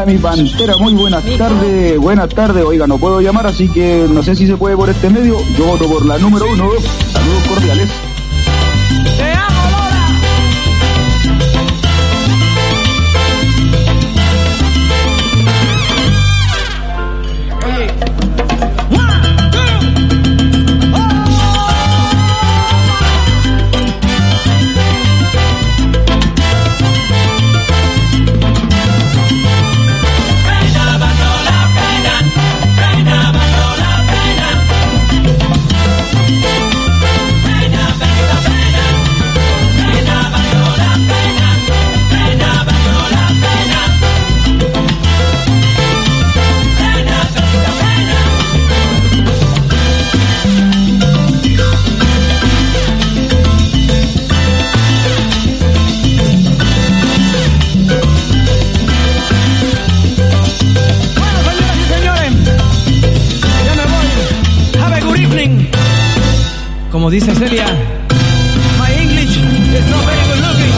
mi pantera, muy buenas tardes. Buenas tardes, oiga, no puedo llamar, así que no sé si se puede por este medio. Yo voto por la número 1. Saludos cordiales. ¡Te amo, Lola! Oye. Como dice Celia, my English is not very good looking.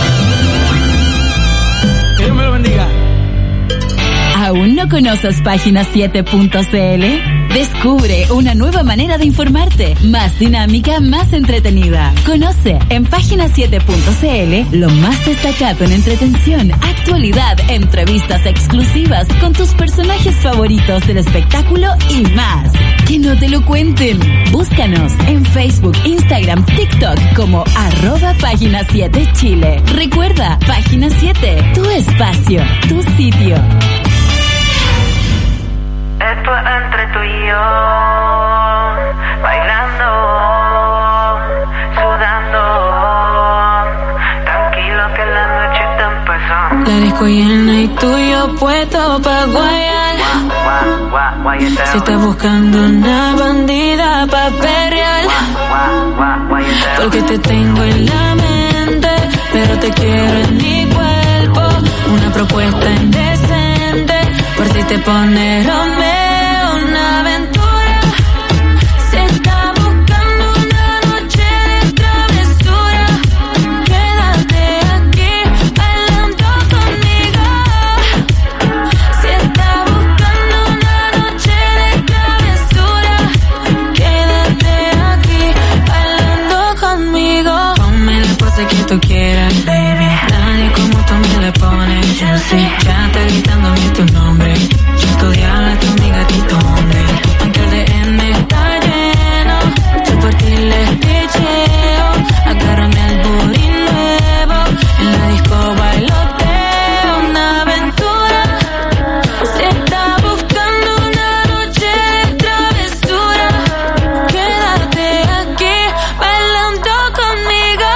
Que Dios me lo bendiga. ¿Aún no conoces Página7.cl? Descubre una nueva manera de informarte, más dinámica, más entretenida. Conoce en Página7.cl lo más destacado en entretención, actualidad, entrevistas exclusivas con tus personajes favoritos del espectáculo y más. Que no te lo cuenten. Búscanos en Facebook, Instagram, TikTok como @Página7Chile. Recuerda, Página 7, tu espacio, tu sitio. Esto es entre tú y yo, bailando, sudando, tranquilo que la noche está empezando. La disco llena y tú y yo puesto pa' guayar. Si estás buscando una bandida pa' perrear, porque te tengo en la mente, pero te quiero en mi cuerpo. Una propuesta indecente, por si te pones Romeo, una aventura. Si estás buscando una noche de travesura, quédate aquí bailando conmigo. Si estás buscando una noche de travesura, quédate aquí bailando conmigo. Ponme la pose que tú quieras, baby. Nadie como tú me le pones. Yo sé, ya está gritando tu nombre. Chico diablo, tu amiga, tu hombre. Aunque el DM está lleno, yo por ti les picheo. Agárrame al booty nuevo, en la disco bailoteo, una aventura. Si estás buscando una noche de travesura, quédate aquí bailando conmigo.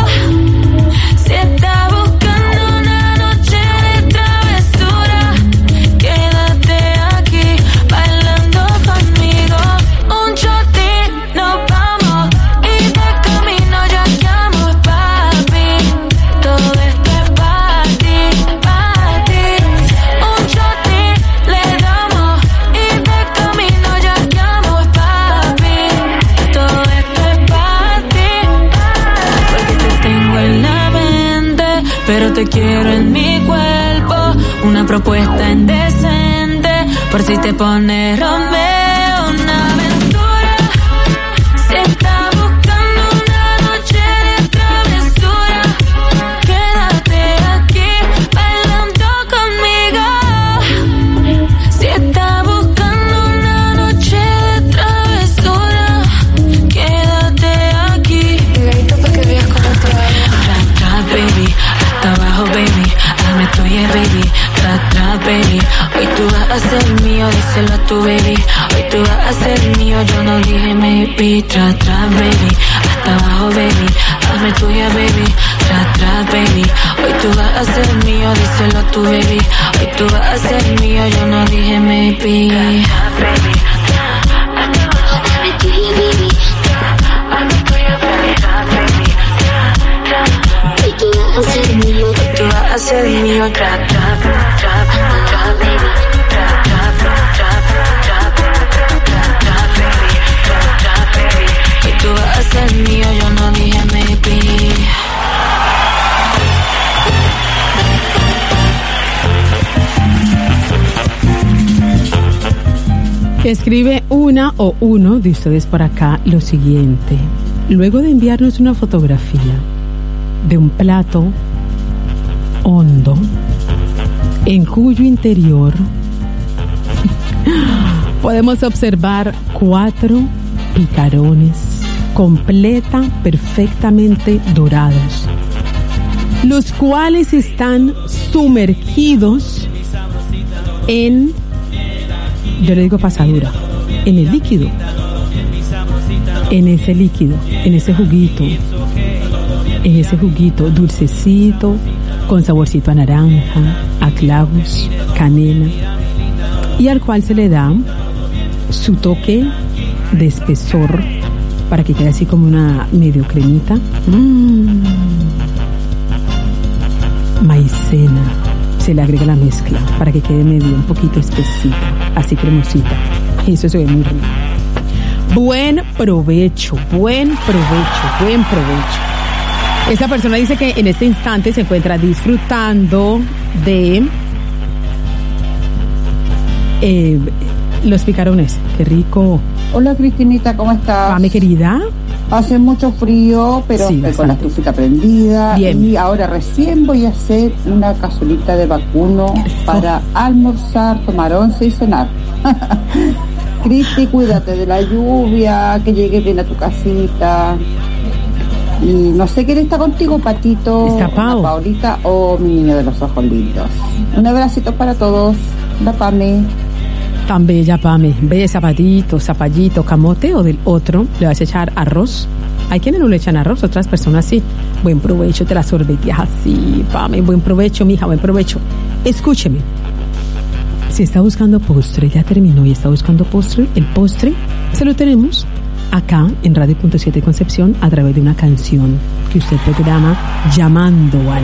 Si estás buscando una noche de travesura, quédate aquí bailando conmigo. Un shotín, nos vamos y de camino ya llamo, papi. Todo esto es para ti, para ti. Un shotín le damos y de camino ya llamo, papi. Todo esto es para ti, porque te tengo en la mente, pero te quiero en mi cuerpo. Una propuesta indecente, por si te pones Romeo, una aventura. Si estás buscando una noche de travesura, quédate aquí bailando conmigo. Si estás buscando una noche de travesura, quédate aquí. Pegadito pa' que veas cómo te va. Tras, tras, baby, hasta abajo, baby. Hazme tuya, baby. Tras, tras, baby. Hoy tú vas a ser mío, díselo a tu baby. Hoy tú vas a ser mío, yo no dije maybe. Tras, tras, baby. Hasta abajo, baby. Hazme tuya, baby. Tras, tras, baby. Hoy tú vas a ser mío, díselo a tu baby. Hoy tú vas a ser mío, yo no dije maybe. Tras, baby. Hazme tuya, baby. Hazme tuya, baby. Tras, baby. Hoy tú vas a ser mío, hoy tú vas a ser mío. Tras, tras, tras, tras, baby. Tras, tras, tras, tras, tras, baby. Tras, tras, baby. Hoy tú vas a ser mío, yo no dije maybe. Escribe una o uno de ustedes por acá lo siguiente. Luego de enviarnos una fotografía de un plato hondo en cuyo interior podemos observar 4 picarones perfectamente dorados, los cuales están sumergidos en, yo le digo pasadura, en el líquido, en ese juguito dulcecito, con saborcito a naranja, a clavos, canela, y al cual se le da su toque de espesor para que quede así como una medio cremita. Maicena, se le agrega la mezcla para que quede medio un poquito espesita, así cremosita. Eso se ve muy rico. Buen provecho. Esta persona dice que en este instante se encuentra disfrutando de los picarones. Qué rico. Hola Cristinita, ¿cómo estás? Mi querida. Hace mucho frío, pero sí, con la estufita prendida. Bien. Y ahora recién voy a hacer una cazuelita de vacuno para almorzar, tomar once y cenar. Cristi, cuídate de la lluvia, que llegue bien a tu casita. Y no sé quién está contigo, Patito, Paulita o mi niño de los ojos lindos. Un abracito para todos. La Pame. Tan bella, Pame. Bella zapallito, camote, o del otro le vas a echar arroz. Hay quienes no le echan arroz, otras personas sí. Buen provecho, te la sorbeteas así, Pame. Buen provecho, mija, buen provecho. Escúcheme. Si está buscando postre, ya terminó y está buscando postre, el postre se lo tenemos acá en Radio.7 Concepción a través de una canción que usted programa llamando al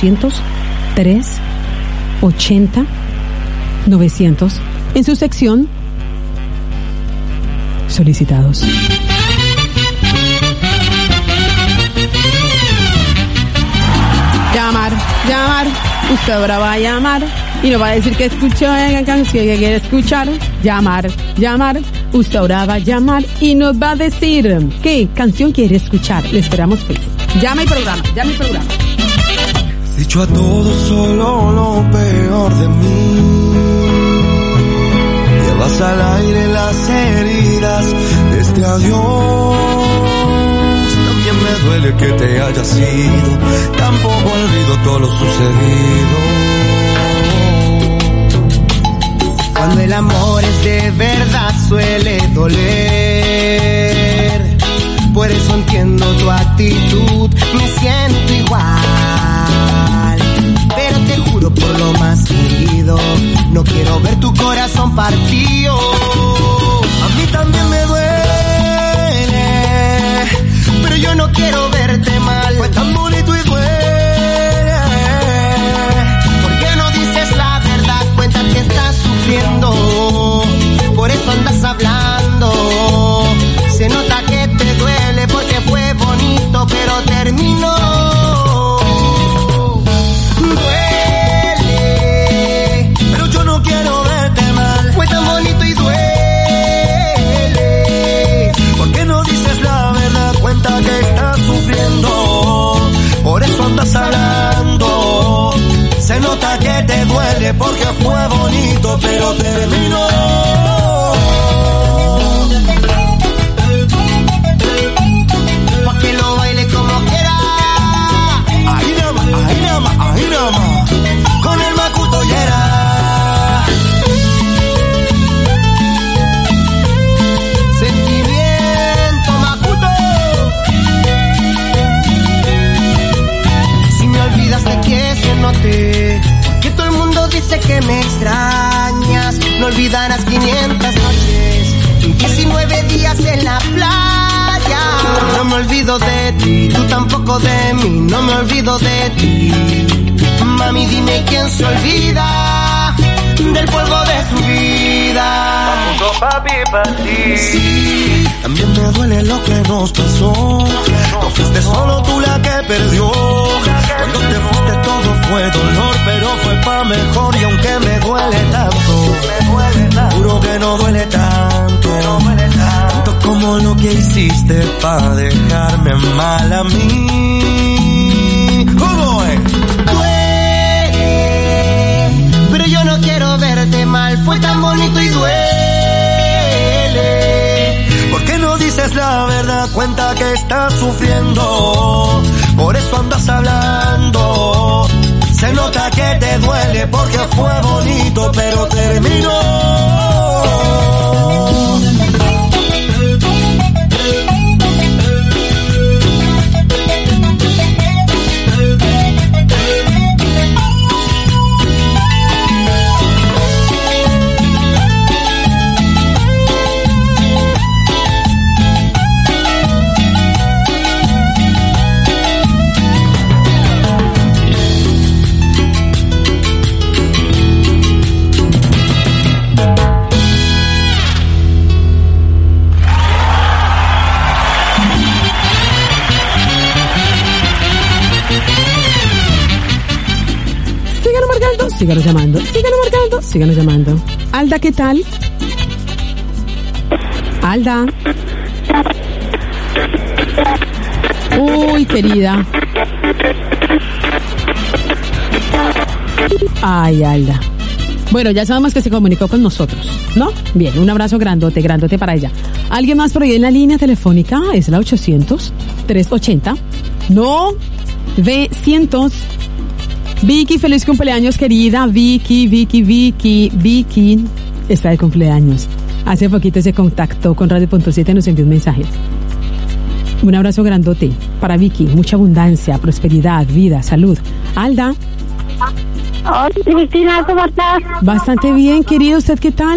800-380-900 en su sección solicitados. Llamar, usted ahora va a llamar y nos va a decir que escuchó la canción que quiere escuchar. Llamar, usted ahora va a llamar y nos va a decir qué canción quiere escuchar. Le esperamos feliz. Llama y programa. Has dicho a todos solo lo peor de mí. Llevas al aire las heridas de este adiós. También me duele que te hayas ido. Tampoco olvido todo lo sucedido. Cuando el amor es de verdad suele doler. Por eso entiendo tu actitud, me siento igual. Pero te juro por lo más querido, no quiero ver tu corazón partido. A mí también me duele, pero yo no quiero verte mal. Fue tan bonito y duele. ¿Por qué no dices la verdad? Cuenta que estás sufriendo, por eso andas hablando. Se nota que te duele porque fue bonito, pero terminó. Duele, pero yo no quiero verte mal. Fue tan bonito y duele. ¿Por qué no dices la verdad? Cuenta que estás sufriendo, por eso andas hablando. Se nota que te duele porque fue bonito, pero terminó. Pa' que lo baile como quiera. Ahí nada más. Con el Macuto Yera. Sentimiento Macuto. Si me olvidas de que se note que todo el mundo dice que me extrañas. No olvidarás 500 noches y 19 días en la playa. No me olvido de ti, tú tampoco de mí. No me olvido de ti. Mami, dime quién se olvida del fuego de su vida. Vamos, papi, para ti. Sí, también me duele lo que nos pasó. No fuiste solo tú la que perdió. Cuando te fuiste todo fue dolor, pero fue pa' mejor. Y aunque me duele tanto, juro que no duele tanto. hiciste pa' dejarme mal a mí? ¿Cómo es? Duele, pero yo no quiero verte mal, fue tan bonito y duele. ¿Por qué no dices la verdad? Cuenta que estás sufriendo, por eso andas hablando. Se nota que te duele porque fue bonito, pero terminó. Síganos llamando. Alda, ¿qué tal? Alda. Uy, querida. Ay, Alda. Bueno, ya sabemos que se comunicó con nosotros, ¿no? Bien, un abrazo grandote para ella. ¿Alguien más por ahí en la línea telefónica? Es la 800-380. No, V100. Vicky, feliz cumpleaños, querida. Vicky está de cumpleaños. Hace poquito se contactó con Radio.7 y nos envió un mensaje. Un abrazo grandote para Vicky. Mucha abundancia, prosperidad, vida, salud. Alda. Hola, Cristina, ¿cómo estás? Bastante bien, querido. ¿Usted qué tal?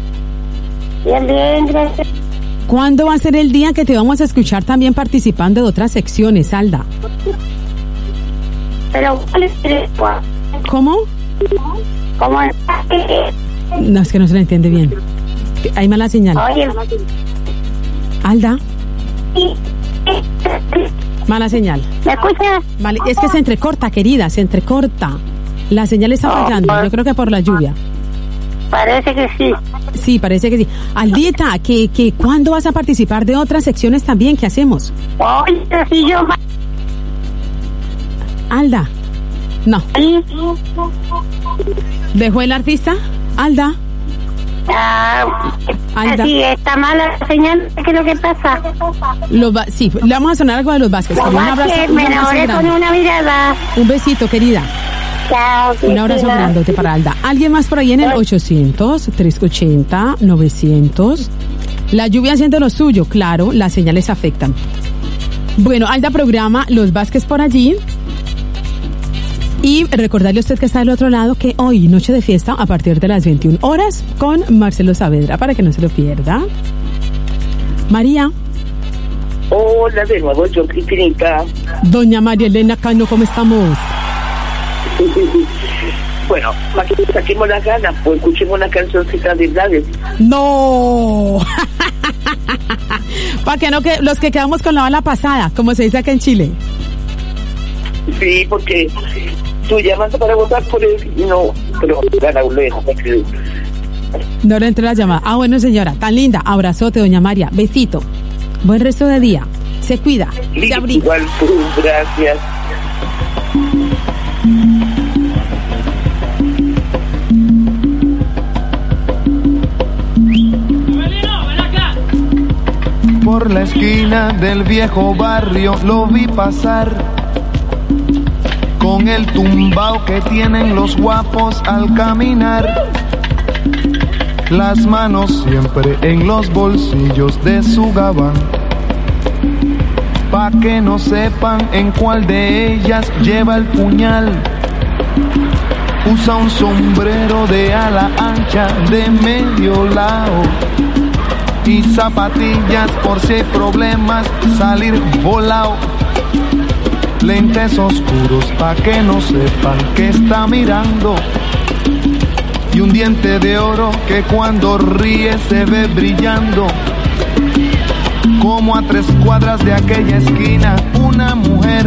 Bien, gracias. ¿Cuándo va a ser el día que te vamos a escuchar también participando de otras secciones, Alda? Pero, ¿cuál es el cuál? ¿Cómo? ¿Cómo es? No, es que no se le entiende bien. Hay mala señal. Oye. Alda. Mala señal. ¿Me escuchas? Vale, es que se entrecorta, querida, se entrecorta. La señal está fallando, yo creo que por la lluvia. Parece que sí. Sí, parece que sí. Aldita, que ¿cuándo vas a participar de otras secciones también? ¿Qué hacemos? Oye, si yo... Alda. No. ¿Dejó el artista? Alda. Alda. Sí, está mala la señal. ¿Qué es lo que pasa? Sí, le vamos a sonar algo de los Vázquez. Los Vázquez, me enamoré con una mirada. Un besito, querida. Chao. Un abrazo grandote para Alda. ¿Alguien más por ahí en el 800-380-900? La lluvia haciendo lo suyo, claro, las señales afectan. Bueno, Alda programa Los Vázquez por allí. Y recordarle a usted que está del otro lado que hoy, noche de fiesta, a partir de las 21 horas, con Marcelo Saavedra, para que no se lo pierda. María. Hola, de nuevo, yo, Cristinita. Doña María Elena Cano, ¿cómo estamos? Bueno, para que saquemos las ganas, pues escuchemos una cancioncita de Gladys. ¡No! Para que no, que los que quedamos con la bala pasada, como se dice acá en Chile. Sí, porque tú llamas para votar por él y no, pero gana lejos. No le entró la llamada. Ah, bueno, señora, tan linda. Abrazote, doña María. Besito. Buen resto de día. Se cuida. Sí, se abriga. Igual tú, gracias. Por la esquina del viejo barrio lo vi pasar, con el tumbao que tienen los guapos al caminar, las manos siempre en los bolsillos de su gabán, pa' que no sepan en cuál de ellas lleva el puñal. Usa un sombrero de ala ancha de medio lado y zapatillas por si hay problemas salir volado. Lentes oscuros pa' que no sepan que está mirando, y un diente de oro que cuando ríe se ve brillando. Como a 3 cuadras de aquella esquina una mujer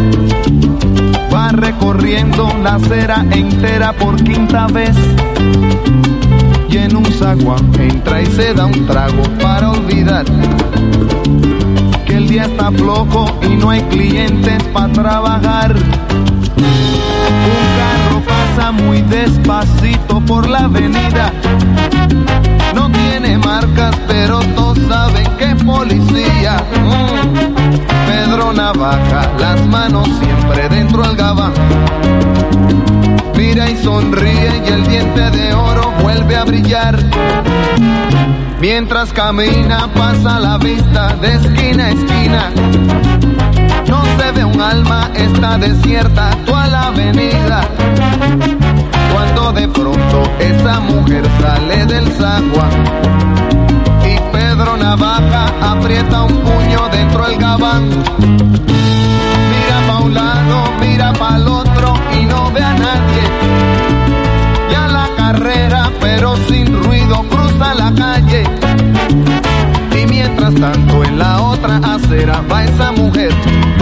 va recorriendo la acera entera por 5ª vez, y en un agua, entra y se da un trago para olvidar que el día está flojo y no hay clientes para trabajar. Un carro pasa muy despacito por la avenida, no tiene marcas pero todos saben que es policía. Pedro Navaja, las manos siempre dentro del gabán, mira y sonríe y el diente de oro vuelve a brillar. Mientras camina pasa la vista de esquina a esquina, no se ve un alma, está desierta toda la avenida. Cuando de pronto esa mujer sale del zaguán y Pedro Navaja aprieta un puño dentro del gabán. Mira pa' un lado, mira pa' el otro y no ve a nadie. Ya la carrera, pero sin ruido, cruza la calle. Y mientras tanto en la otra acera va esa mujer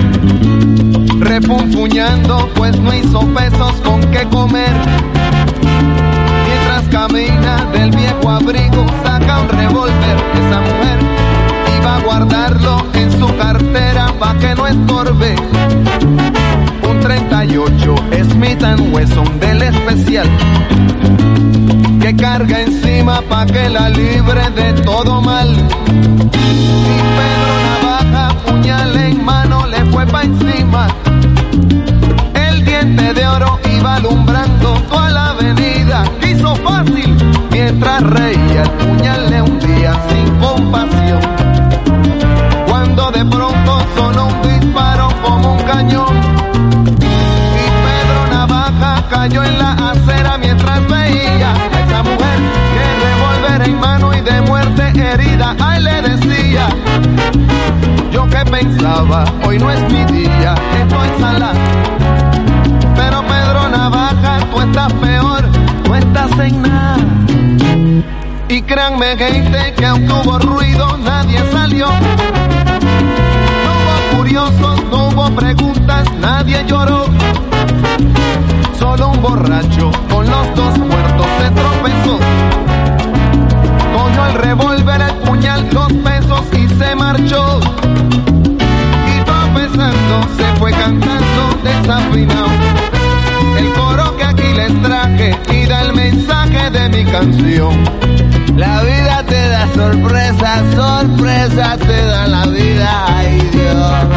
refunfuñando, pues no hizo pesos con qué comer. Mientras camina del viejo abrigo saca un revólver. Esa mujer iba a guardarlo en su cartera pa' que no estorbe. Un 38 Smith & Wesson del especial que carga encima pa' que la libre de todo mal. Y Pedro Navaja, puñal en mano, le fue pa' encima. El diente de oro iba alumbrando toda la avenida. Hizo fácil mientras reía, el puñal le hundía sin compasión. Cuando de pronto sonó un disparo como un cañón y Pedro Navaja cayó en la acera mientras veía a esa mujer que revólver en mano y de muerte herida. Ay, le decía, yo que pensaba, hoy no es mi día, estoy sala. Pero Pedro Navaja, tú estás peor, tú estás en nada. Y créanme gente que aunque hubo ruido nadie salió. No hubo curiosos, no hubo preguntas, nadie lloró. Solo un borracho con los dos muertos se tropezó. Cogió el revólver, el puñal, 2 pesos y se marchó. Y tropezando se fue cantando desafinado el coro que aquí les traje y da el mensaje de mi canción. La vida te da sorpresas, sorpresas te da la vida, ay Dios.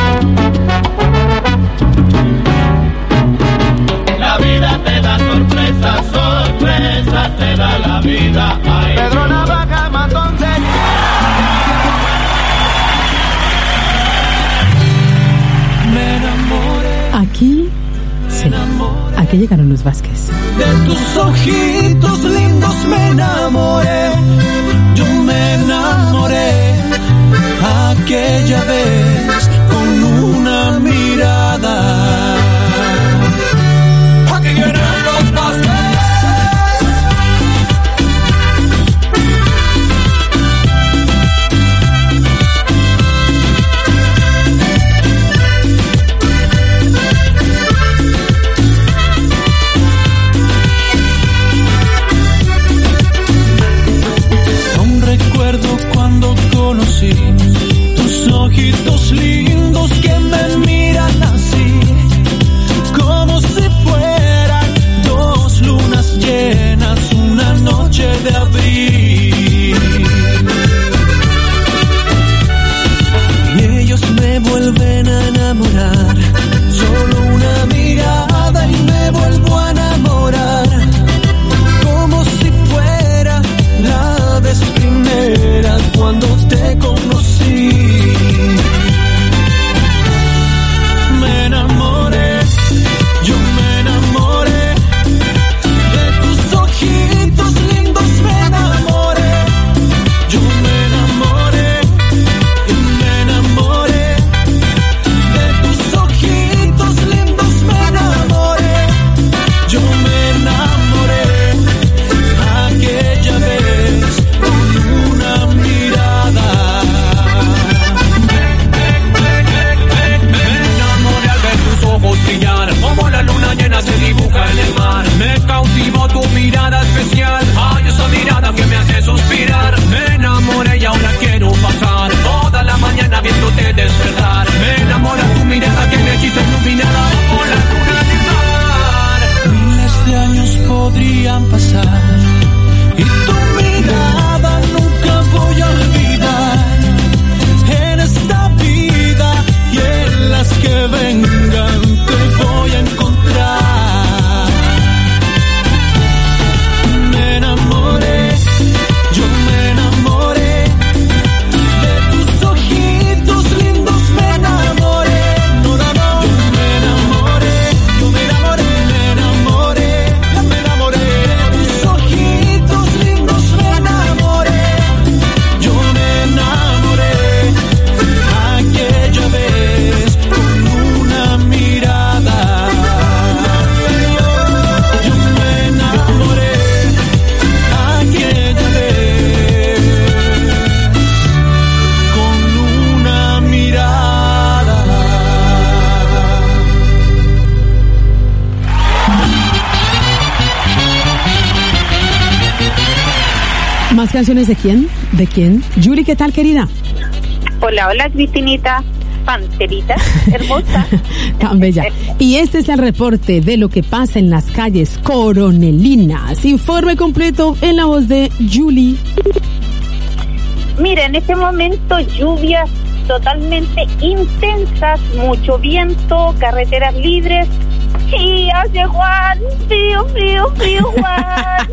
La vida te da sorpresas, sorpresas te da la vida, ay Dios. Pedro Navaja, matón de... Me enamoré. Aquí, sí, aquí llegaron los Vázquez. De tus ojitos lindos me enamoré, yo me enamoré aquella vez con una mirada. Aquí vienen los Vázquez. ¿Más canciones de quién? ¿De quién? Yuli, ¿qué tal, querida? Hola, Cristinita. Panterita, hermosa. Tan bella. Y este es el reporte de lo que pasa en las calles coronelinas. Informe completo en la voz de Yuli. Mira, en este momento lluvias totalmente intensas, mucho viento, carreteras libres. Sí, hace Juan, frío, Juan.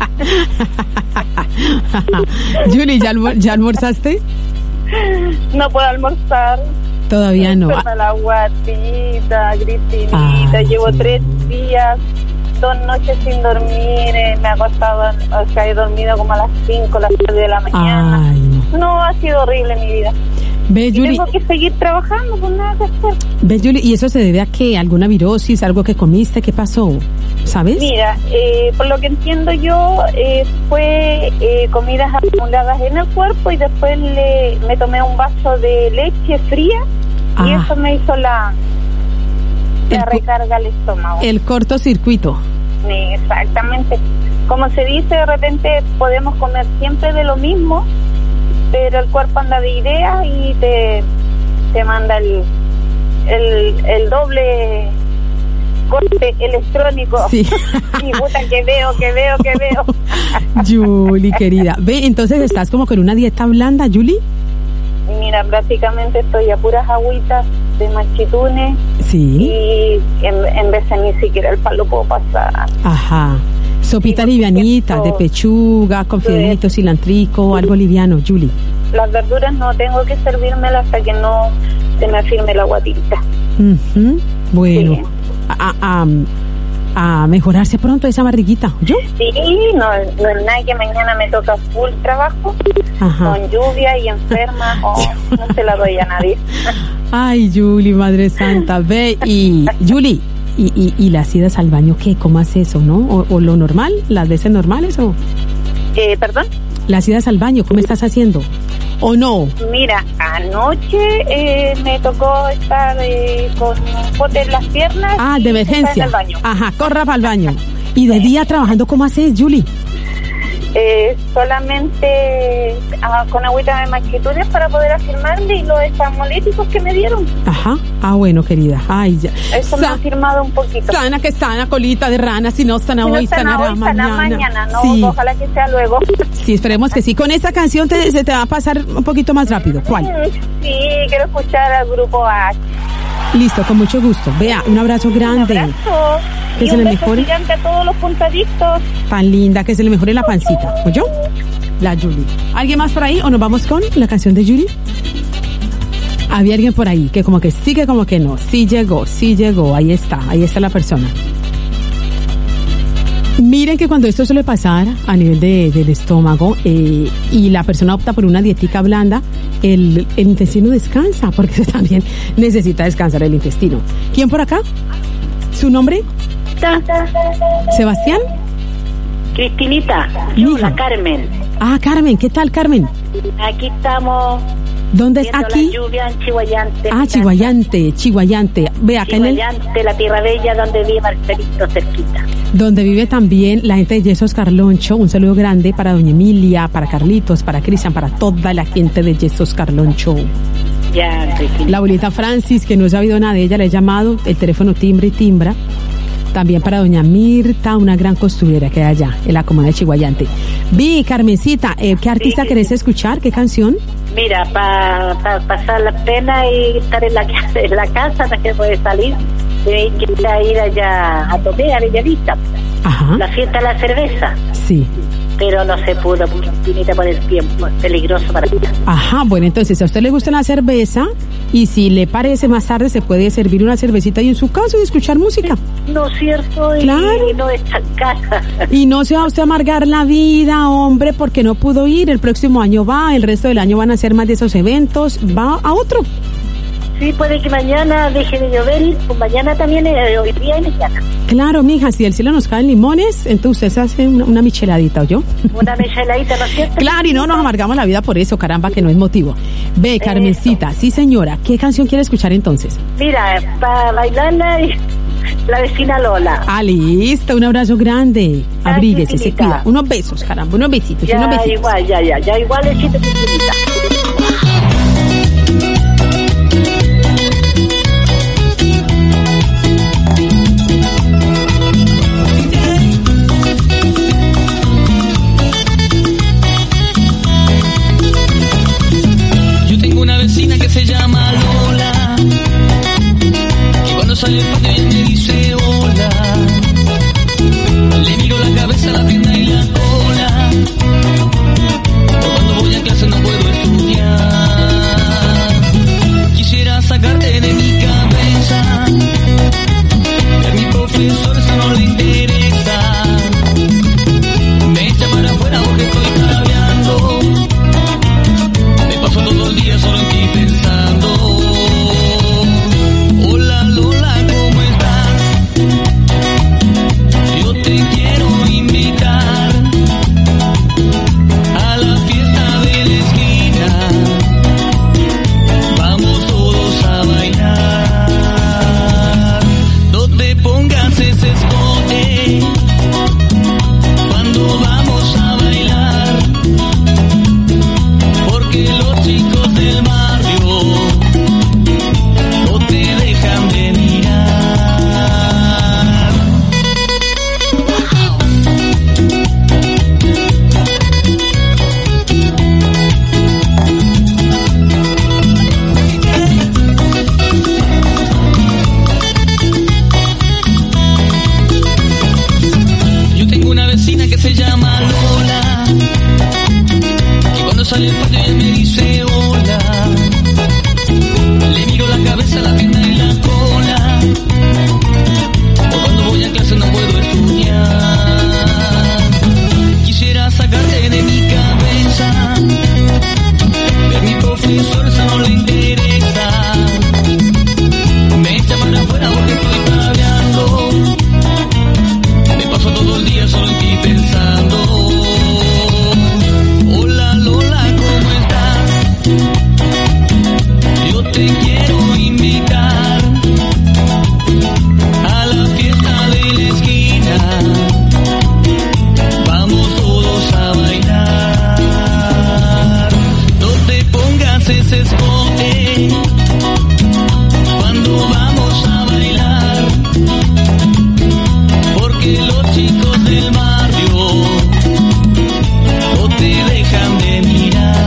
Yuli, ¿ya almorzaste? No puedo almorzar. Todavía no. La guatita, Cristinita, llevo 3 días, 2 noches sin dormir, me ha acostado, o sea, he dormido como a las 5, las 6 de la mañana. Ay. No, ha sido horrible mi vida. Ve, Yuli, tengo que seguir trabajando, con nada que hacer. Ve, Yuli, ¿y eso se debe a qué? ¿Alguna virosis? ¿Algo que comiste? ¿Qué pasó? ¿Sabes? Mira, por lo que entiendo yo, fue comidas acumuladas en el cuerpo y después me tomé un vaso de leche fría y eso me hizo la recarga al estómago. El cortocircuito. Exactamente. Como se dice, de repente podemos comer siempre de lo mismo, pero el cuerpo anda de ideas y te manda el doble corte electrónico. Sí. Y puta, que veo. Yuli, querida. Ve, entonces estás como con una dieta blanda, Yuli. Mira, prácticamente estoy a puras agüitas de machitunes. Sí. Y en vez de ni siquiera el pan lo puedo pasar. Ajá. Sopita livianita, de pechuga, con fidelitos, cilantrico, algo liviano, Yuli. Las verduras no tengo que servírmelas hasta que no se me afirme la guatita. Bueno, sí. A mejorarse pronto esa barriguita, ¿yo? Sí, no es nada que mañana me toca full trabajo, con lluvia y enferma, no se la doy a nadie. Ay, Yuli, Madre Santa, ve, y Yuli, ¿y las idas al baño qué? ¿Cómo haces eso, no? ¿O lo normal? ¿Las veces normales o...? ¿Perdón? Las idas al baño, ¿cómo estás haciendo? ¿O no? Mira, anoche me tocó estar con un bote en las piernas. De emergencia. En el baño. Ajá, corra para el baño. ¿Y de día trabajando cómo haces, Yuli? Solamente con agüita de maquitudes para poder afirmarle y los espasmolíticos que me dieron. Ajá. Bueno, querida. Ay, ya. Eso me ha firmado un poquito. Sana que sana, colita de rana. Si no sana hoy, sanará mañana. No, sí. Ojalá que sea luego. Sí, esperemos que sí. Con esta canción se te va a pasar un poquito más rápido. ¿Cuál? Sí, quiero escuchar al grupo H. Listo, con mucho gusto. Vea, un abrazo grande. Un abrazo. Que y se un le beso mejore. Gigante a todos los puntadictos. Tan linda, que se le mejore la pancita. ¿Oyó? La Yuli. ¿Alguien más por ahí o nos vamos con la canción de Yuli? Había alguien por ahí que como que sí, que como que no. Sí llegó. Ahí está la persona. Miren que cuando esto suele pasar a nivel del estómago y la persona opta por una dietica blanda, el intestino descansa, porque también necesita descansar el intestino. ¿Quién por acá? ¿Su nombre? ¿Sebastián? Cristinita, Yula, Carmen. Carmen, ¿qué tal, Carmen? Aquí estamos. ¿Dónde es aquí? La lluvia en Chihuayante. Chihuayante. Ve acá Chihuayante, la tierra bella donde vive Marcelito cerquita. Donde vive también la gente de Yesos Carloncho. Un saludo grande para doña Emilia, para Carlitos, para Cristian, para toda la gente de Yesos Carloncho. Ya, Cristina. La abuelita Francis, que no he sabido nada de ella, le he llamado, el teléfono timbra. También para doña Mirta, una gran costurera que hay allá, en la comuna de Chihuayante. Vi, Carmencita, ¿qué artista querés escuchar? ¿Qué canción? Mira, para pasar la pena y estar en la casa, no que puede salir, que ir allá a Tomé, a Bellavista. Ajá. La fiesta de la cerveza. Sí. Pero no se pudo, Cristinita, por el tiempo, es peligroso para ti. Ajá, bueno, entonces a usted le gusta la cerveza y si le parece más tarde se puede servir una cervecita y en su casa y escuchar música. No es cierto, claro. Y no está en casa. Y no se va a usted amargar la vida, hombre, porque no pudo ir, el próximo año va, el resto del año van a hacer más de esos eventos, va a otro. sí, puede que mañana deje de llover y pues mañana también, hoy día y mañana. Claro, mija, si del cielo nos caen limones, entonces se hace una micheladita, ¿oyó? Una micheladita, ¿no es cierto? Claro, y no nos amargamos la vida por eso, caramba, que no es motivo. Ve, Carmencita, sí señora, ¿qué canción quiere escuchar entonces? Mira, para bailarla y La Vecina Lola. Ah, listo, un abrazo grande. Abríguese, se cuida. Unos besos, caramba, unos besitos, ya, unos besitos. Ya igual le siento chiquitita. Que se llama Lola, que cuando sale el patio ella me dice hola, le miro la cabeza, la pierna y la cola, cuando voy a clase no puedo estudiar, quisiera sacarte de mi cabeza, pero a mi profesor eso no le interesa, me echa para afuera porque estoy carabeando, me paso todo el día solo en ti pensando. Hola Lola, ¿cómo estás? Yo te quiero invitar a la fiesta de la esquina. Vamos todos a bailar. No te pongas ese escote cuando vamos a bailar, porque los chicos del barrio no te dejan de mirar. Yo tengo una vecina que se llama Lola, que cuando sale el patio ella me dice hola, le miro la cabeza, la pierna y la cola, o cuando voy a clase no puedo estudiar, quisiera sacarte de mi cabeza, pero a mi profesor eso no le interesa, me echa para afuera porque estoy carabeando, me paso todo el día solo en ti pensando. Hola Lola, ¿cómo estás? Yo te quiero invitar a la fiesta de la esquina. Vamos todos a bailar. No te pongas ese escote cuando vamos a bailar, porque los chicos del barrio no te dejan de mirar.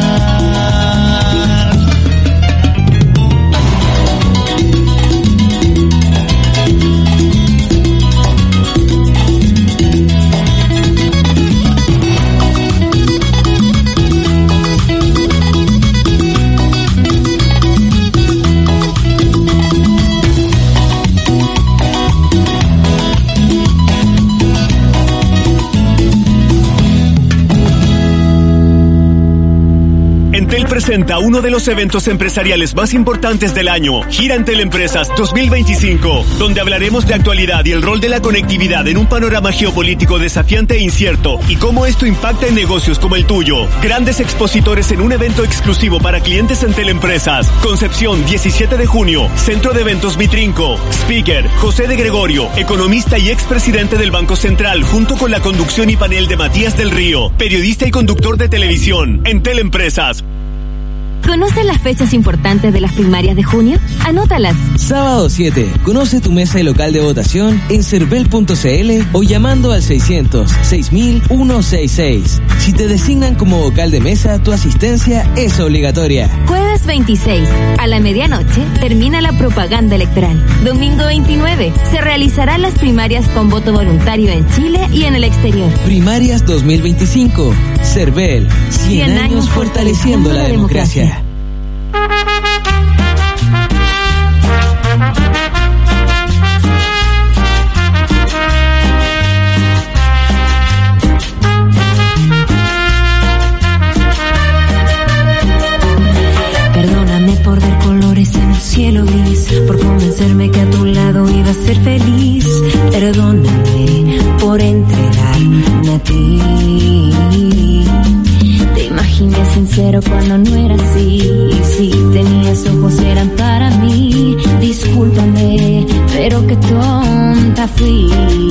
Entel presenta uno de los eventos empresariales más importantes del año, Gira Entel Empresas 2025, donde hablaremos de actualidad y el rol de la conectividad en un panorama geopolítico desafiante e incierto y cómo esto impacta en negocios como el tuyo. Grandes expositores en un evento exclusivo para clientes Entel Empresas. Concepción, 17 de junio, Centro de Eventos Mitrinco. Speaker, José de Gregorio, economista y expresidente del Banco Central, junto con la conducción y panel de Matías del Río, periodista y conductor de televisión. Entel Empresas. ¿Conoces las fechas importantes de las primarias de junio? Anótalas. Sábado 7. Conoce tu mesa y local de votación en cervel.cl o llamando al 600-6000-166. Si te designan como vocal de mesa, tu asistencia es obligatoria. Jueves 26. A la medianoche termina la propaganda electoral. Domingo 29. Se realizarán las primarias con voto voluntario en Chile y en el exterior. Primarias 2025. Cervel. 100 años fortaleciendo la democracia. Perdóname por ver colores en el cielo sincero cuando no era así. Y si tenías ojos eran para mí. Discúlpame, pero qué tonta fui.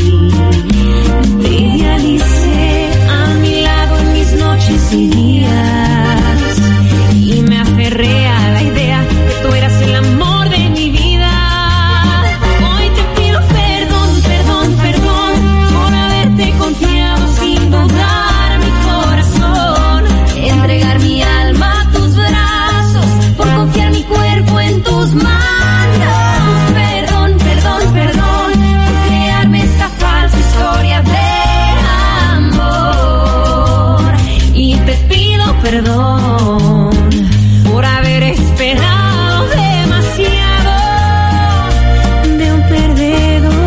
Te idealicé a mi lado en mis noches y días. Y me aferré a la idea que tú eras el amor de mi vida. Hoy te pido perdón, perdón, perdón por haberte confiado sin dudar mi corazón. Entregar mi alma a tus brazos, por confiar mi cuerpo en tus manos. Perdón, perdón, perdón por crearme esta falsa historia de amor. Y te pido perdón por haber esperado demasiado de un perdedor.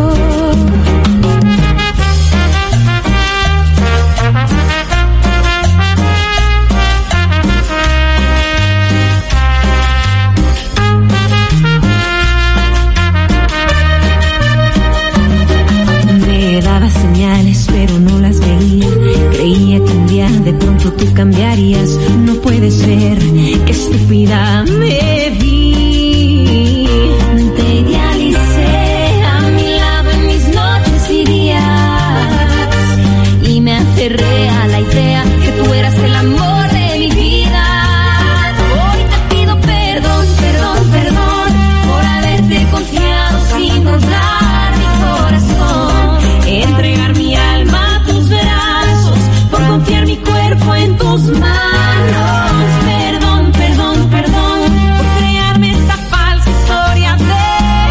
Me daba señales pero no las veía. Creía que un día de pronto tú cambiarías. No puede ser, qué estúpida me vi. Te idealicé a mi lado en mis noches y días. Y me aferré a la idea que tú eras el amor de mi vida. Hoy te pido perdón, perdón, perdón por haberte confiado sin dudar mi corazón. Entregar mi alma a tus brazos, por confiar mi cuerpo en tus manos. Perdón, perdón, perdón por crearme esta falsa historia de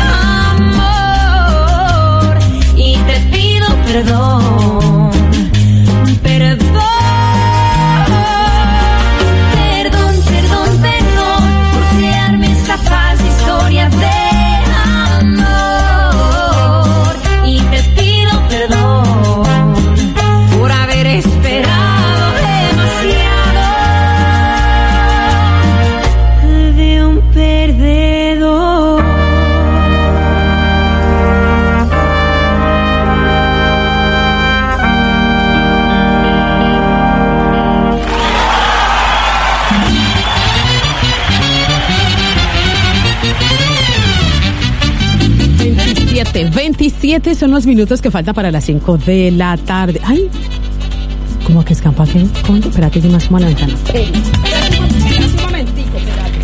amor. Y te pido perdón, perdón, perdón, perdón, perdón por crearme esta falsa historia de amor. Y te pido perdón por haber esperado demasiado de un perdedor. Siete, 27 son los minutos que faltan para las 5 de la tarde. Ay, ¿cómo que escapa aquí? Espérate, yo me asomo a la ventana. Un momentico, espérate.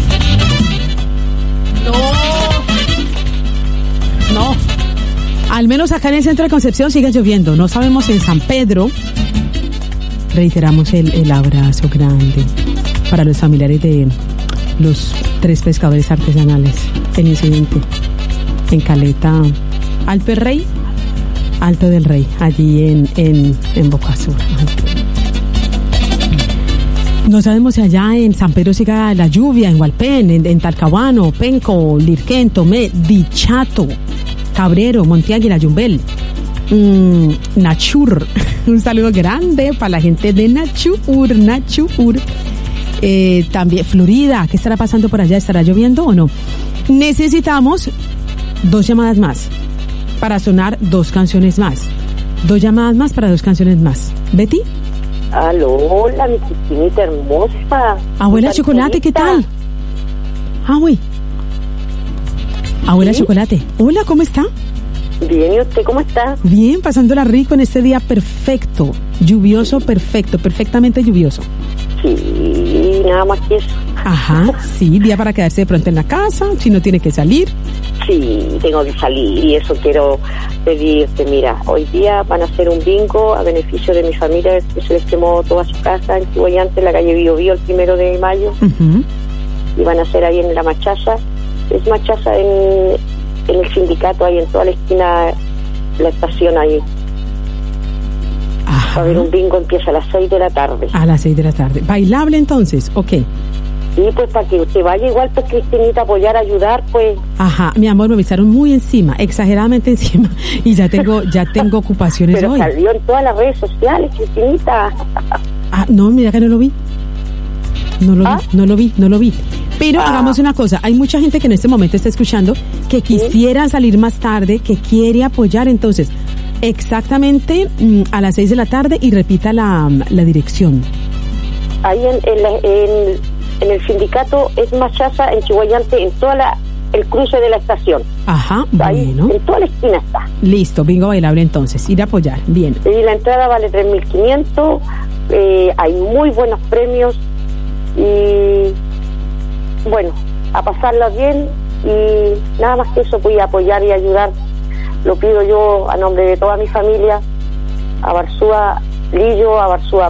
No. Al menos acá en el centro de Concepción sigue lloviendo. No sabemos en San Pedro. Reiteramos el abrazo grande para los familiares de los 3 pescadores artesanales. El incidente en Caleta, Alto del Rey, allí en Bocasur. No sabemos si allá en San Pedro siga la lluvia, en Hualpén, en Talcahuano, Penco, Lirquén, Tomé, Dichato, Cabrero, Monteáguila, Yumbel, Nachur. Un saludo grande para la gente de Nachur. También Florida, ¿qué estará pasando por allá? ¿Estará lloviendo o no? Necesitamos 2 llamadas más para sonar 2 canciones más. 2 llamadas más para 2 canciones más. ¿Betty? Aló, hola, mi Cristinita hermosa. Abuela Chocolate, ¿qué tal? Abuela Chocolate, hola, ¿cómo está? Bien, ¿y usted cómo está? Bien, pasándola rico en este día perfecto, lluvioso, perfectamente lluvioso. Sí, nada más que eso. Ajá, sí, día para quedarse de pronto en la casa, si no tiene que salir. Sí, tengo que salir y eso quiero pedirte. Mira, hoy día van a hacer un bingo a beneficio de mi familia que se les quemó toda su casa en Chihuayante, en la calle Bio Bio, el 1 de mayo. Uh-huh. Y van a hacer ahí en la Machaza. Es Machaza en el sindicato, ahí en toda la esquina, la estación ahí. Ajá. Va a haber un bingo, empieza a las 6 de la tarde. A las 6 de la tarde. ¿Bailable entonces? Ok. Sí, pues para que usted vaya igual, pues Cristinita, apoyar, ayudar, pues. Ajá, mi amor, me avisaron muy encima, exageradamente encima, y ya tengo ocupaciones. Pero hoy. Pero salió en todas las redes sociales, Cristinita. Ah, no, mira que no lo vi. No lo vi. Pero hagamos una cosa, hay mucha gente que en este momento está escuchando que quisiera salir más tarde, que quiere apoyar, entonces, exactamente a las 6 de la tarde y repita la dirección. ahí en el sindicato es Machaza, en Chihuayante, en toda el cruce de la estación. Ajá, ahí, bueno. En toda la esquina está. Listo, bingo bailable entonces, ir a apoyar, bien. Y la entrada vale 3.500, hay muy buenos premios y bueno, a pasarla bien y nada más que eso, voy a apoyar y ayudar. Lo pido yo a nombre de toda mi familia, a Barzúa Lillo, a Barzúa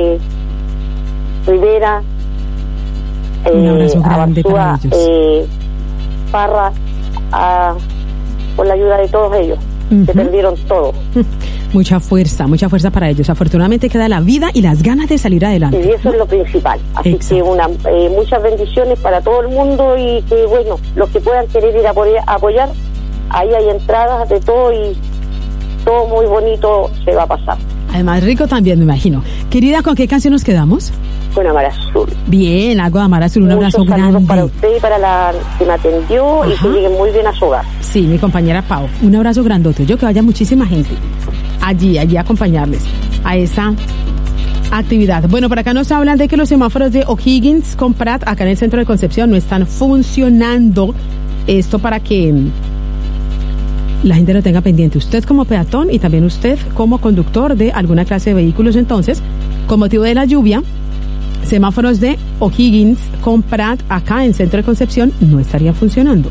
Rivera, un abrazo grande a Barzúa, para ellos. Parra, por la ayuda de todos ellos, que perdieron todo. Mucha fuerza para ellos. Afortunadamente queda la vida y las ganas de salir adelante. Y eso es lo principal. Así Exacto. que muchas bendiciones para todo el mundo y que bueno, los que puedan querer ir a apoyar, ahí hay entradas de todo y todo muy bonito se va a pasar. Además rico también, me imagino. Querida, ¿con qué canción nos quedamos? Con Amar Azul. Bien, algo de Amar Azul, un Muchos abrazo grande. Para usted y para la que me atendió. Ajá. Y que lleguen muy bien a su hogar. Sí, mi compañera Pau, un abrazo grandote. Yo que vaya muchísima gente allí a acompañarles a esa actividad. Bueno, por acá nos hablan de que los semáforos de O'Higgins con Prat, acá en el centro de Concepción, no están funcionando. Esto para que la gente lo tenga pendiente. Usted como peatón y también usted como conductor de alguna clase de vehículos. Entonces, con motivo de la lluvia, semáforos de O'Higgins con Prat, acá en el centro de Concepción, no estarían funcionando.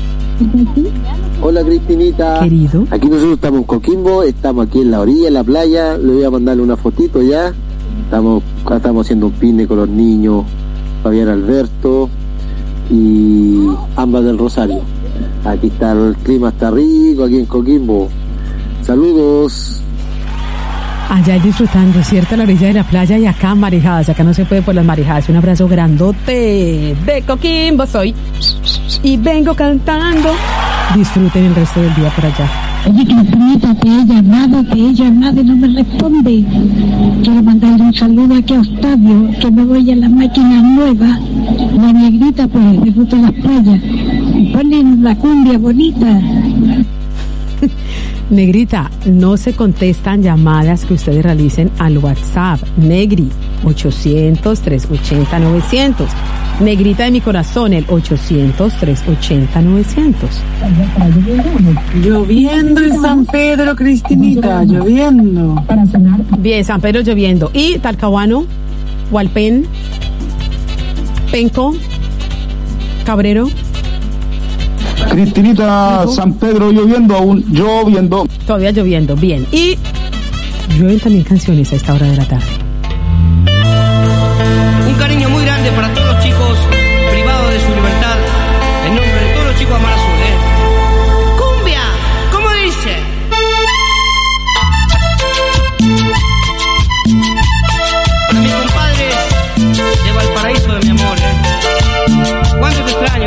Hola Cristinita, querido. Aquí nosotros estamos en Coquimbo, estamos aquí en la orilla, en la playa. Le voy a mandarle una fotito ya. Estamos haciendo un picnic con los niños, Fabián Alberto y ambas del Rosario. Aquí está el clima, está rico aquí en Coquimbo. Saludos. Allá disfrutando, ¿cierto? A la orilla de la playa y acá marejadas. Acá no se puede por las marejadas. Un abrazo grandote. De Coquimbo soy y vengo cantando. Disfruten el resto del día por allá. Oye, Cristinita, te he llamado y no me responde. Quiero mandarle un saludo aquí a Octavio, que me voy a la máquina nueva, la Negrita, pues, disfruto las playas. Y ponen la cumbia bonita. Negrita, no se contestan llamadas que ustedes realicen al WhatsApp. Negri, 800-380-900. Negrita de mi corazón, el 800-380-900. Lloviendo en San Pedro, Cristinita, lloviendo. Bien, San Pedro lloviendo. ¿Y Talcahuano, Hualpén, Penco, Cabrero? Cristinita, San Pedro lloviendo, aún lloviendo. Todavía lloviendo, bien. Y llueven también canciones a esta hora de la tarde. Un cariño muy grande para todos los chicos privados de su libertad. En nombre de todos los chicos de Amar Azul, ¡Cumbia! ¿Cómo dice? Para mis compadres de Valparaíso, de mi amor, ¿Cuánto te extraño,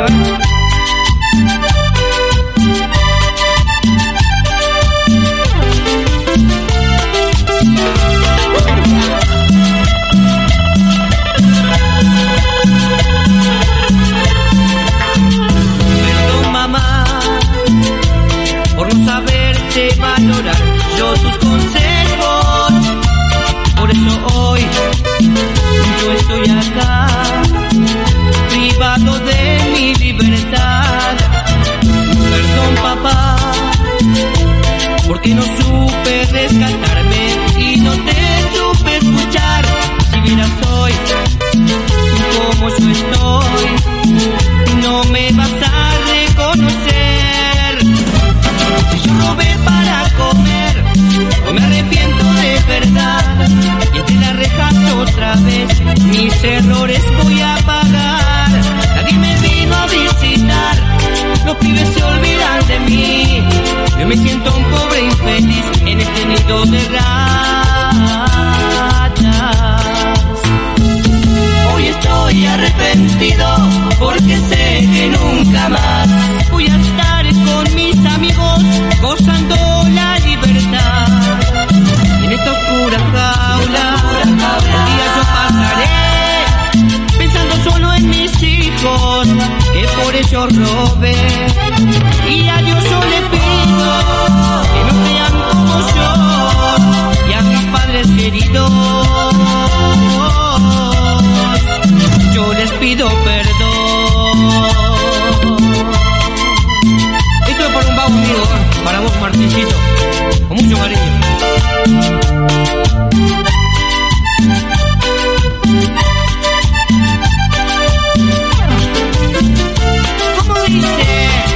valorar yo tus consejos, por eso hoy yo estoy acá, privado de mi libertad. Perdón, papá, porque no supe rescatarme y no te supe escuchar. Si vieras hoy como yo estoy, no me vas a reconocer. Si yo robé para comer, hoy me arrepiento de verdad. Y entre las rejas otra vez, mis errores voy a pagar. Nadie me vino a visitar, los pibes se olvidan de mí. Yo me siento un pobre infeliz en este nido de ratas. Hoy estoy arrepentido porque sé que nunca más voy a estar con mis amigos gozando la libertad. En esta oscura jaula, un día yo pasaré pensando solo en mis hijos, que por ellos robé. Y a Dios yo le pido que no sean como yo, y a mis pido perdón. Esto es para un vago amigo, para vos, Martincito, con mucho cariño. ¿Cómo dice?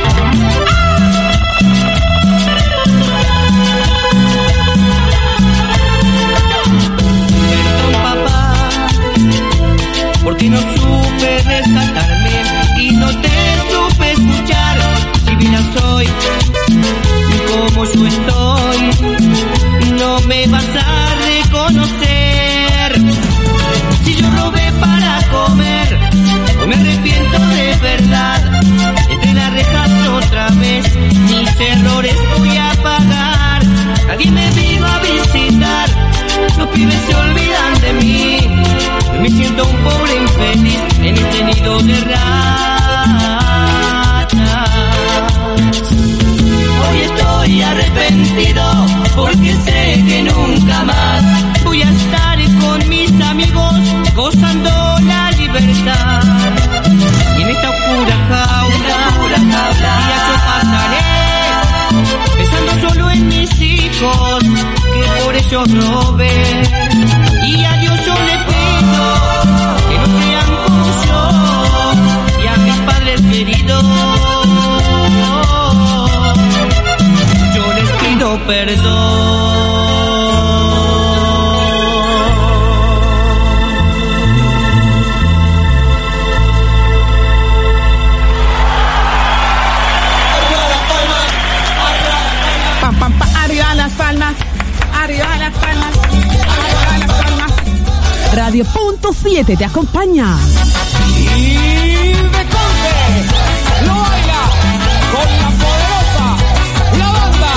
Perdón, papá, porque no supe rescatarme y no te supe escuchar. Si bien soy como yo estoy, no me vas a reconocer. Si yo robé para comer, hoy me arrepiento de verdad. Entre las rejas otra vez, mis errores voy a pagar. Nadie me vino a visitar, los pibes se olvidan de mí. Yo me siento un pobre infeliz en este nido de ratas. Hoy estoy arrepentido porque sé que nunca más voy a estar con mis amigos gozando la libertad. Y en esta oscura jaula ya yo pasaré pensando solo en mis hijos que por ellos robé. Y a Dios yo le pido que no sean como yo y a mis padres queridos yo les pido perdón. Pam, pam, pam, arriba las palmas, arriba las palmas, arriba las palmas. Radio.7 te acompaña. Y de Conte lo baila con la poderosa, la banda.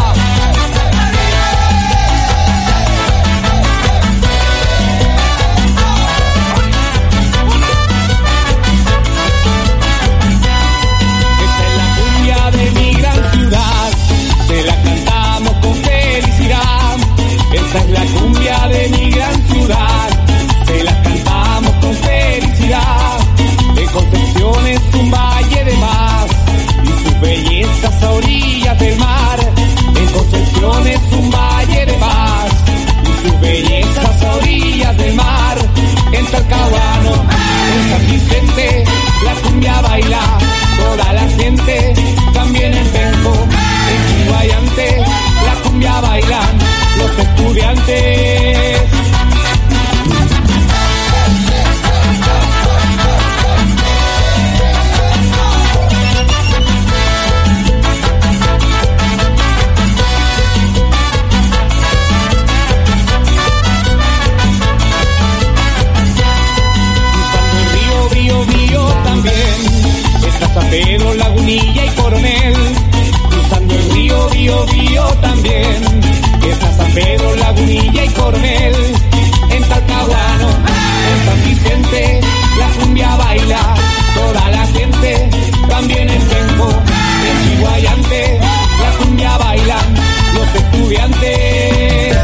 Esta es la cumbia de mi gran ciudad, se la cantamos con felicidad. Esta es la cumbia de mi gran ciudad, se la cantamos con felicidad. De Concepción es un valle de paz y sus bellezas a orillas del mar. En Concepción es un valle de paz y sus bellezas a orillas del mar. En Talcahuano, en San Vicente, la cumbia baila toda la gente. También en Penco, en Chihuayante, la cumbia bailan los estudiantes. San Pedro, Lagunilla y Coronel, cruzando el río Bío también. Está San Pedro, Lagunilla y Coronel, en Talcahuano, en San Vicente, la cumbia baila toda la gente. También en Penco, en Chihuayante, la cumbia bailan los estudiantes.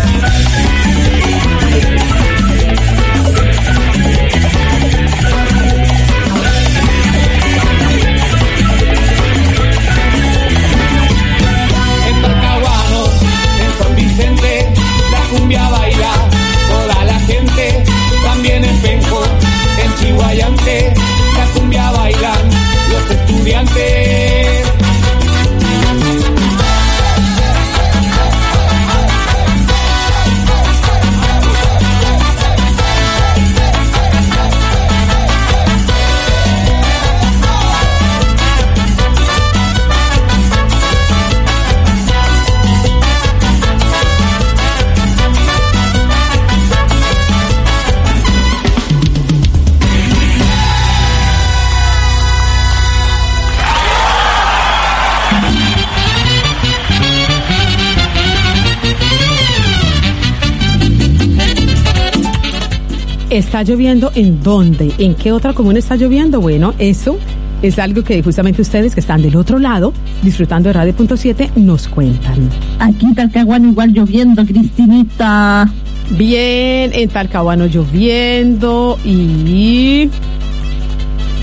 La cumbia baila toda la gente, también en Penco, en Chihuayante, la cumbia bailan los estudiantes. ¿Está lloviendo en dónde? ¿En qué otra comuna está lloviendo? Bueno, eso es algo que justamente ustedes que están del otro lado, disfrutando de Radio.7, nos cuentan. Aquí en Talcahuano igual lloviendo, Cristinita. Bien, en Talcahuano lloviendo y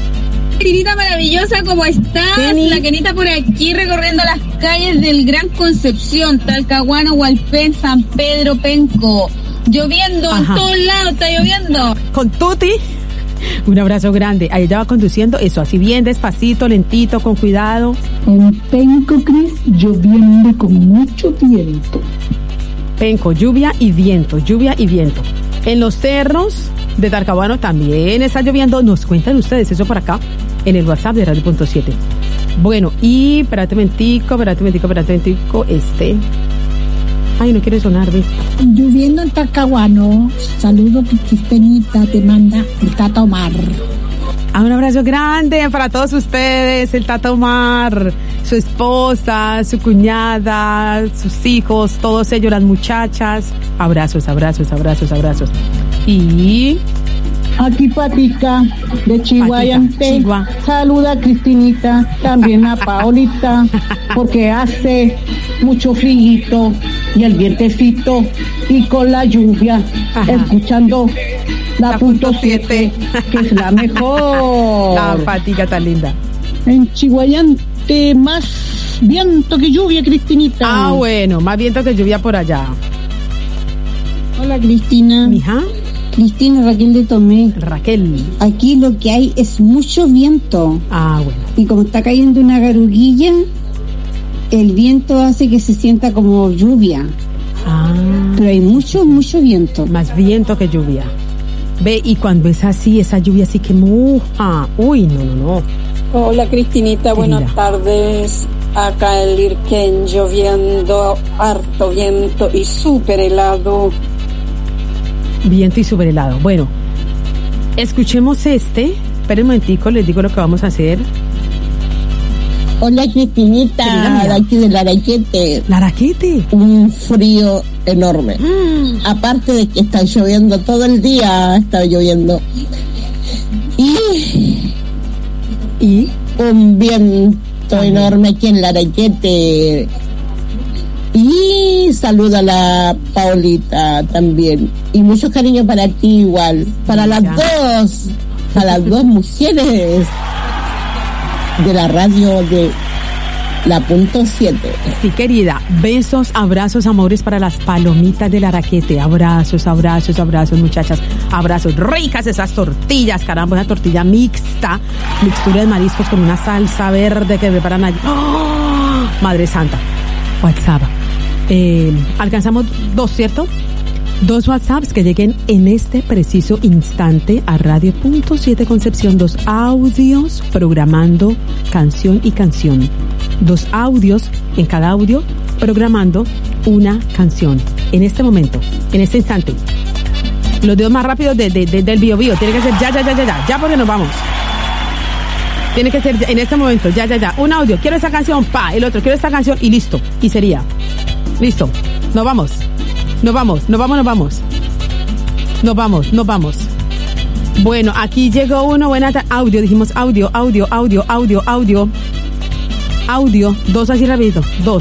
Cristinita maravillosa, ¿cómo estás? La Kenita por aquí recorriendo las calles del Gran Concepción, Talcahuano, Hualpén, San Pedro, Penco. Lloviendo, en todos lados está lloviendo. Con Tuti, un abrazo grande. Ahí ella va conduciendo, eso, así bien despacito, lentito, con cuidado. En Penco, Cris, lloviendo con mucho viento. Penco, lluvia y viento, lluvia y viento. En los cerros de Talcahuano también está lloviendo. Nos cuentan ustedes eso por acá en el WhatsApp de Radio.7. Bueno, y espérate un momentico. Ay, no quiere sonar, ¿ves? Lloviendo en Talcahuano. Saludos que Cristinita te manda el Tata Omar. Un abrazo grande para todos ustedes, el Tata Omar, su esposa, su cuñada, sus hijos, todos ellos, las muchachas. Abrazos. Y... Aquí Patica, de Chihuayante, saluda a Cristinita, también a Paolita, porque hace mucho frío y el vientecito y con la lluvia, escuchando la .7, que es la mejor. La Patica tan linda. En Chihuayante, más viento que lluvia, Cristinita. Bueno, más viento que lluvia por allá. Hola, Cristina. ¿Mija? Cristina, Raquel de Tomé. Raquel. Aquí lo que hay es mucho viento. Bueno. Y como está cayendo una garuguilla, el viento hace que se sienta como lluvia. Pero hay mucho viento. Más viento que lluvia. Ve, y cuando es así, esa lluvia así que moja. Uy, no. Hola, Cristinita, buenas tardes. Acá en Lirquén lloviendo, harto viento y súper helado. Viento y súper helado. Bueno, escuchemos esperen un momentico, les digo lo que vamos a hacer. Hola, Cristinita, de aquí de Laraquete. ¿Laraquete? Un frío enorme. Aparte de que está lloviendo todo el día, está lloviendo. Y un viento enorme aquí en Laraquete. Y saluda a la Paolita también. Y mucho cariño para ti igual. Para las dos mujeres de la radio de la .7. Sí, querida. Besos, abrazos, amores para las palomitas del Araquete. Abrazos, muchachas. Abrazos. Ricas esas tortillas, caramba, una tortilla mixta. Mixtura de mariscos con una salsa verde que preparan allí. ¡Oh! Madre Santa. WhatsApp. Alcanzamos 2, ¿cierto? 2 WhatsApps que lleguen en este preciso instante a Radio.7 Concepción. 2 audios programando canción y canción. 2 audios en cada audio programando una canción. En este momento, en este instante. Los dedos más rápidos del Bio. Tiene que ser ya porque nos vamos. Tiene que ser en este momento, ya. Un audio, quiero esa canción, el otro, quiero esta canción y listo. Y sería. Listo. Nos vamos. Bueno, aquí llegó uno, audio, dijimos audio. Audio, 2 así rapidito. 2.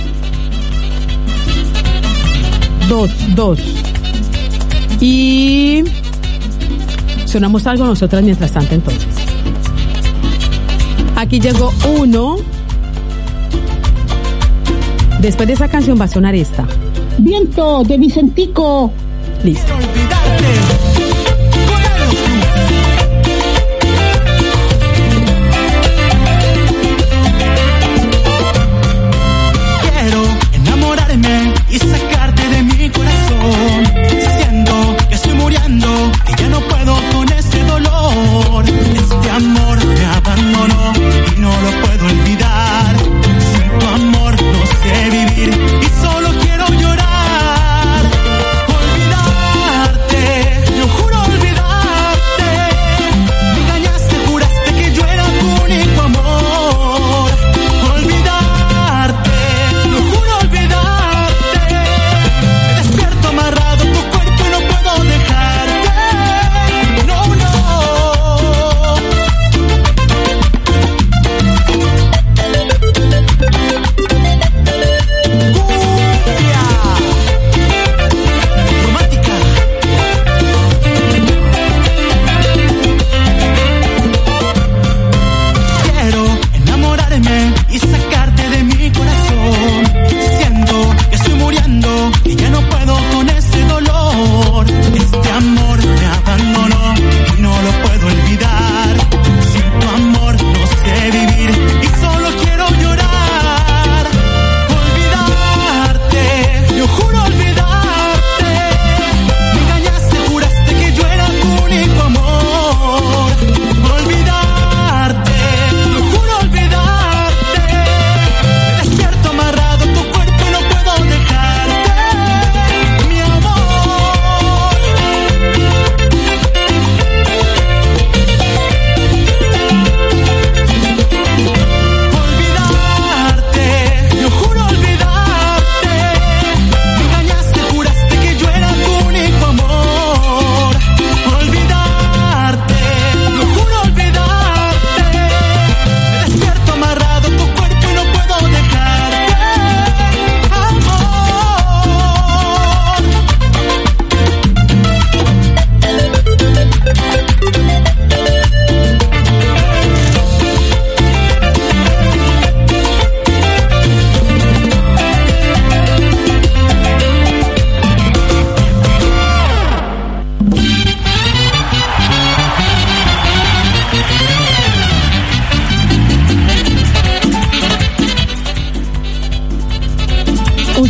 Y sonamos algo nosotras mientras tanto entonces. Aquí llegó uno. Después de esa canción va a sonar esta. Viento de Vicentico. Listo. Quiero enamorarme y sacarte de mi corazón. Siento que estoy muriendo y ya no puedo con este dolor. Este amor me abandonó y no lo puedo olvidar. Sin tu amor no sé vivir y solo quiero llorar. Olvidarte, yo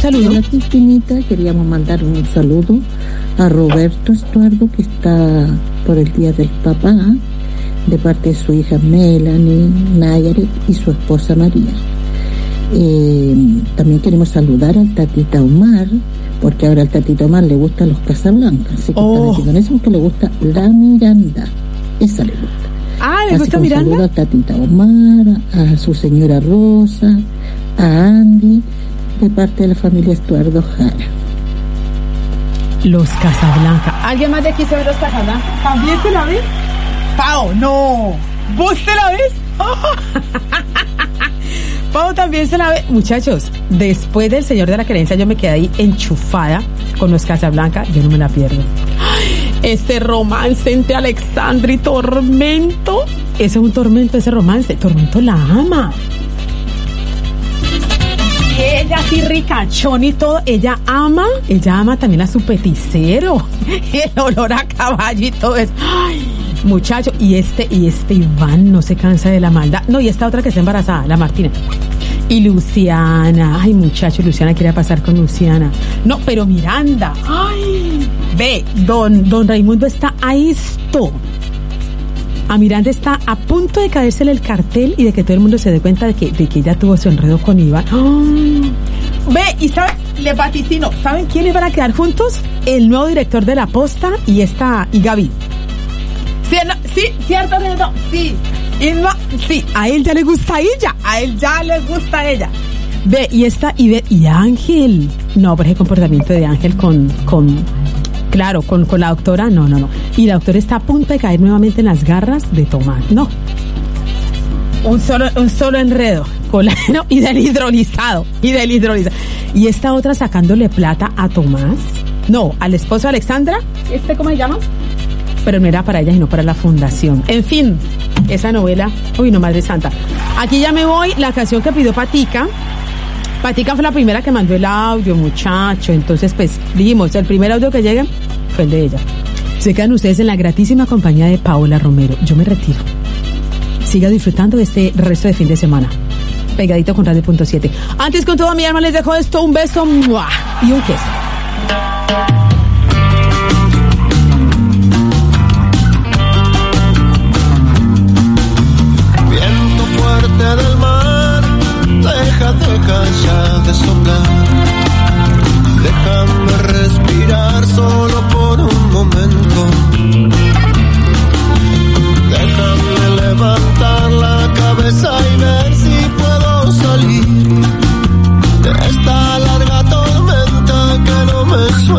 saludo. Hola, Cristinita, queríamos mandar un saludo a Roberto Estuardo, que está por el Día del Papá, de parte de su hija Melanie Nayaret y su esposa María. También queremos saludar al Tatita Omar, porque ahora al Tatita Omar le gustan los Casablanca, así que están aquí con eso, porque le gusta la Miranda, esa le gusta. ¿Le gusta Miranda? Saludo a Tatita Omar, a su señora Rosa, a Andy, de parte de la familia Estuardo Jara. Los Casablanca. ¿Alguien más de aquí se ve los Casablanca? ¿También se la ve? Pau, no. ¿Vos te la ves? Pau también se la ve. Muchachos, después del Señor de la Creencia yo me quedé ahí enchufada con los Casablanca. Yo no me la pierdo. Este romance entre Alexandra y Tormento. Ese es un Tormento, ese romance. Tormento la ama. Y ella así ricachón y todo. Ella ama también a su peticero. El olor a caballo y todo eso. Ay, muchacho, y este Iván no se cansa de la maldad. No, y esta otra que está embarazada, la Martina. Y Luciana, ay muchacho, Luciana quiere pasar con Luciana. No, pero Miranda, ay, ve, don Raimundo está a esto. A Miranda está a punto de caérsele el cartel y de que todo el mundo se dé cuenta de que ella tuvo su enredo con Iván. Oh. Ve, y ¿saben? Le vaticino, ¿saben quiénes van a quedar juntos? El nuevo director de La Posta y Gaby. Sí, no, sí, cierto, no, sí. Sí, a él ya le gusta ella, Ve, y Ángel. No, pero ese comportamiento de Ángel con la doctora, no. Y la doctora está a punto de caer nuevamente en las garras de Tomás. No. Un solo enredo. Colágeno y del hidrolizado. Y esta otra sacándole plata a Tomás. No, al esposo de Alexandra. ¿Cómo se llama? Pero no era para ella, sino para la fundación. En fin, esa novela. Uy, no, madre santa. Aquí ya me voy. La canción que pidió Patica fue la primera que mandó el audio, muchacho. Entonces, pues, dijimos, el primer audio que llegue fue el de ella. Se quedan ustedes en la gratísima compañía de Paola Romero. Yo me retiro. Siga disfrutando de este resto de fin de semana. Pegadito con Radio.7. Antes, con toda mi alma, les dejo esto. Un beso ¡mua! Y un queso. Del mar, deja ya de soplar, déjame respirar solo por un momento, déjame levantar la cabeza y ver si puedo salir de esta larga tormenta que no me suelta.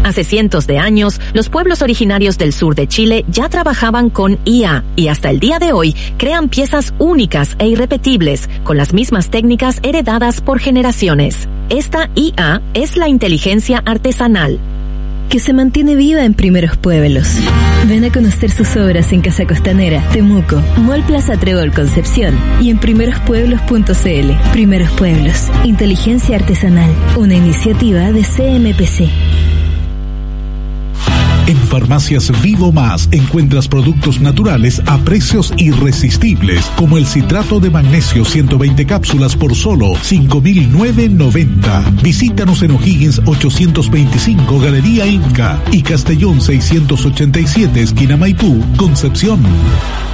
Hace cientos de años, los pueblos originarios del sur de Chile ya trabajaban con IA y hasta el día de hoy crean piezas únicas e irrepetibles con las mismas técnicas heredadas por generaciones. Esta IA es la inteligencia artesanal, que se mantiene viva en Primeros Pueblos. Ven a conocer sus obras en Casa Costanera, Temuco, Mall Plaza Trébol Concepción y en primerospueblos.cl. Primeros Pueblos, inteligencia artesanal, una iniciativa de CMPC. En Farmacias Vivo Más encuentras productos naturales a precios irresistibles, como el citrato de magnesio 120 cápsulas por solo 5.990. Visítanos en O'Higgins 825 Galería Inca y Castellón 687 esquina Maipú, Concepción.